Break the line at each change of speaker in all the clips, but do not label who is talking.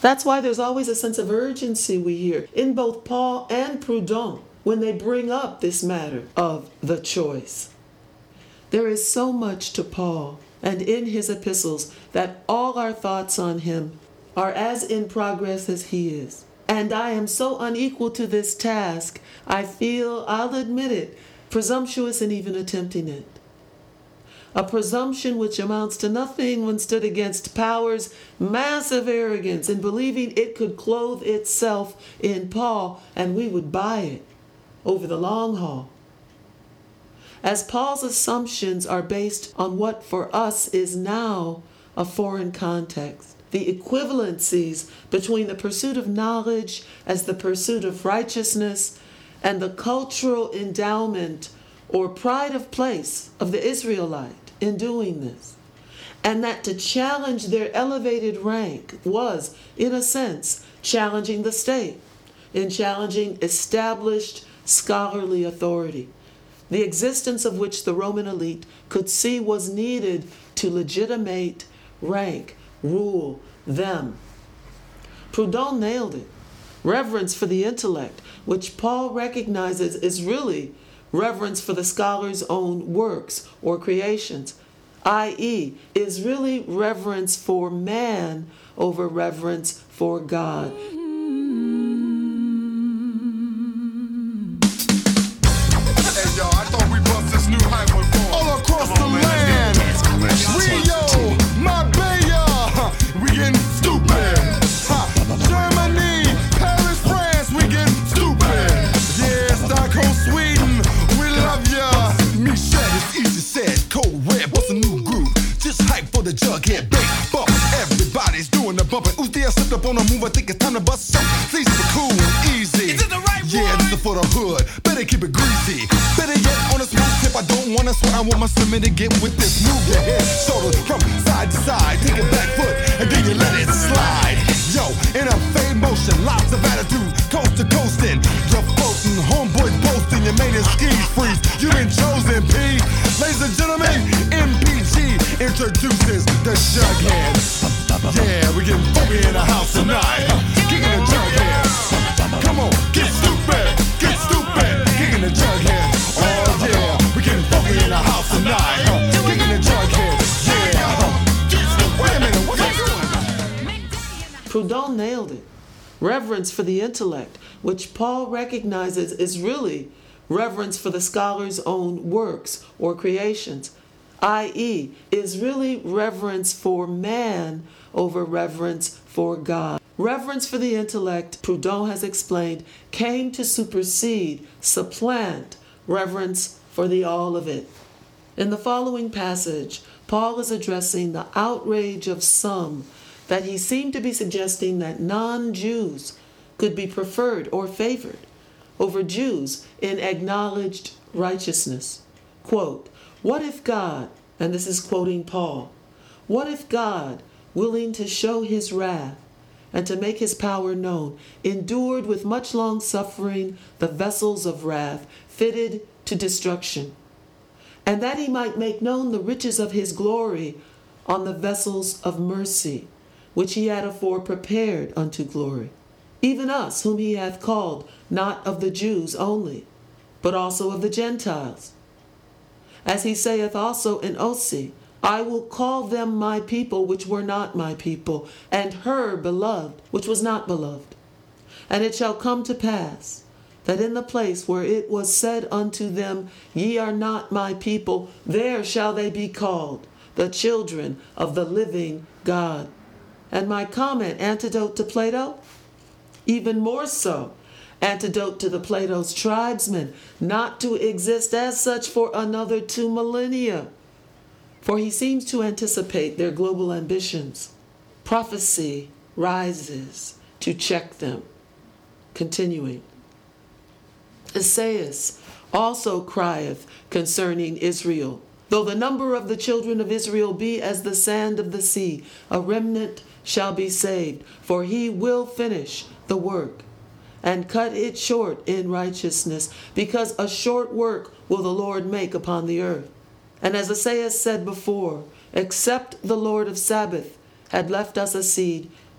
That's why there's always a sense of urgency we hear in both Paul and Proudhon when they bring up this matter of the choice. There is so much to Paul and in his epistles that all our thoughts on him are as in progress as he is. And I am so unequal to this task, I feel, I'll admit it, presumptuous in even attempting it. A presumption which amounts to nothing when stood against power's massive arrogance in believing it could clothe itself in Paul and we would buy it over the long haul. As Paul's assumptions are based on what for us is now a foreign context, the equivalencies between the pursuit of knowledge as the pursuit of righteousness and the cultural endowment or pride of place of the Israelite in doing this, and that to challenge their elevated rank was, in a sense, challenging the state, in challenging established scholarly authority, the existence of which the Roman elite could see was needed to legitimate, rank, rule them. Proudhon nailed it. Reverence for the intellect, which Paul recognizes is really reverence for the scholar's own works or creations, i.e., is really reverence for man over reverence for God.
Hey yo, I thought we bust this new hype one for all across the land. Rio, Marbella, we getting stupid. Germany, Paris, France, we getting stupid. Yeah, Stockholm, Sweden, we love ya. Michelle, it's easy said, Cold Red, what's a new groove? Just hype for the jughead, big bump. Everybody's doing the bumping. Who's there slipped up on a move? I think it's time to bust some. Please keep it cool and easy.
Is it the right one?
Yeah, this is for the hood. Better keep it greasy. Better yet, on a smooth tip, I don't wanna sweat. I want my swimming to get with this. Move your head, shoulders from side to side. Take a back foot and then you let it slide. Yo, in a fade motion, lots of attitude, coast to coasting. You're floating, homeboys boasting, your main is skis freeze. You been chosen, P. Ladies and gentlemen, MPG introduces the Jughead. Yeah, we getting funky in the house tonight. Kicking the Jughead. Come on, get stupid, kicking the Jughead. Oh yeah, we getting funky in the house tonight. Kicking the Jughead. Yeah. Wait a minute, what you doing?
Proudhon nailed it. Reverence for the intellect, which Paul recognizes is really reverence for the scholar's own works or creations, i.e., is really reverence for man over reverence for God. Reverence for the intellect, Proudhon has explained, came to supersede, supplant reverence for the all of it. In the following passage, Paul is addressing the outrage of some that he seemed to be suggesting that non-Jews could be preferred or favored over Jews in acknowledged righteousness. Quote, what if God, and this is quoting Paul, what if God, willing to show his wrath and to make his power known, endured with much long suffering the vessels of wrath fitted to destruction, and that he might make known the riches of his glory on the vessels of mercy, which he had afore prepared unto glory, even us whom he hath called, not of the Jews only, but also of the Gentiles. As he saith also in Osee, I will call them my people which were not my people, and her beloved which was not beloved. And it shall come to pass, that in the place where it was said unto them, Ye are not my people, there shall they be called, the children of the living God. And my comment, antidote to Plato? Even more so, antidote to the Plato's tribesmen, not to exist as such for another 2 millennia. For he seems to anticipate their global ambitions. Prophecy rises to check them. Continuing. Esaias also crieth concerning Israel, though the number of the children of Israel be as the sand of the sea, a remnant shall be saved, for he will finish the work and cut it short in righteousness, because a short work will the Lord make upon the earth. And as Esaias said before, except the Lord of Sabbath had left us a seed,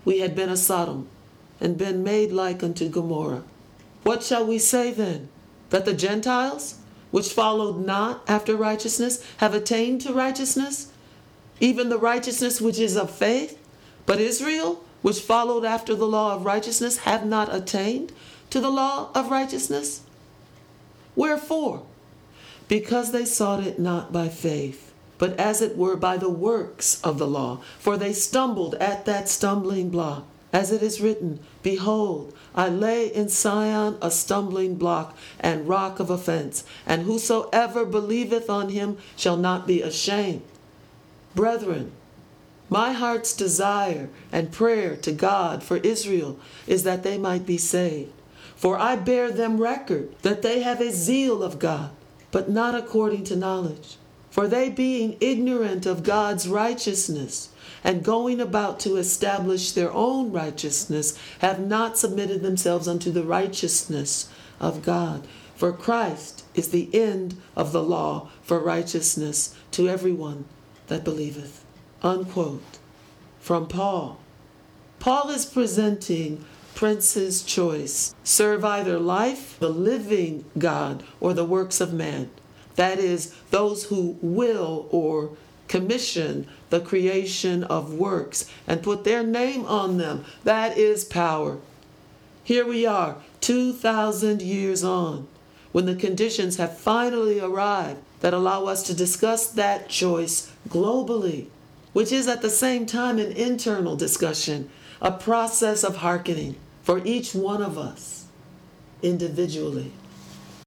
we had been a Sodom, and been made like unto Gomorrah. What shall we say then? That the Gentiles, which followed not after righteousness, have attained to righteousness, even the righteousness which is of faith? But Israel, which followed after the law of righteousness, have not attained to the law of righteousness? Wherefore? Because they sought it not by faith, but as it were by the works of the law. For they stumbled at that stumbling block. As it is written, Behold, I lay in Sion a stumbling block and rock of offense, and whosoever believeth on him shall not be ashamed. Brethren, my heart's desire and prayer to God for Israel is that they might be saved. For I bear them record that they have a zeal of God, but not according to knowledge. For they being ignorant of God's righteousness, and going about to establish their own righteousness, have not submitted themselves unto the righteousness of God. For Christ is the end of the law for righteousness to everyone that believeth. Unquote. From Paul. Paul is presenting Prince's choice. Serve either life, the living God, or the works of man. That is, those who will or commission the creation of works and put their name on them. That is power. Here we are, 2,000 years on, when the conditions have finally arrived that allow us to discuss that choice globally, which is at the same time an internal discussion, a process of hearkening for each one of us individually.